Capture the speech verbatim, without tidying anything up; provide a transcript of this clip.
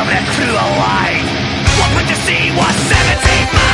coming through the light. What would you see was seventeen miles?